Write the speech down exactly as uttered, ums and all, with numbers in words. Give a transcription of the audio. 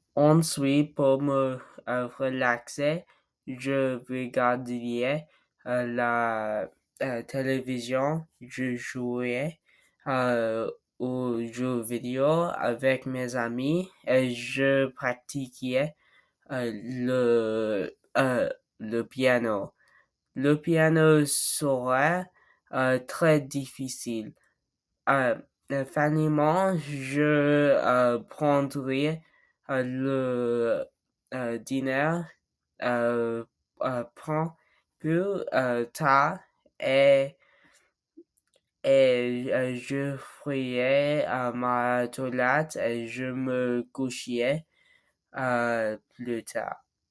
Ensuite, pour me euh, relaxer, je regardais euh, la euh, télévision, je jouais euh, aux jeux vidéo avec mes amis et je pratiquais euh, le, euh, le piano. Le piano serait euh, très difficile. Euh, euh, Finalement, je euh, prendrai euh, le euh, dîner euh, euh, prend plus euh, tard et, et euh, je ferai à ma toilette et je me coucherai euh, plus tard.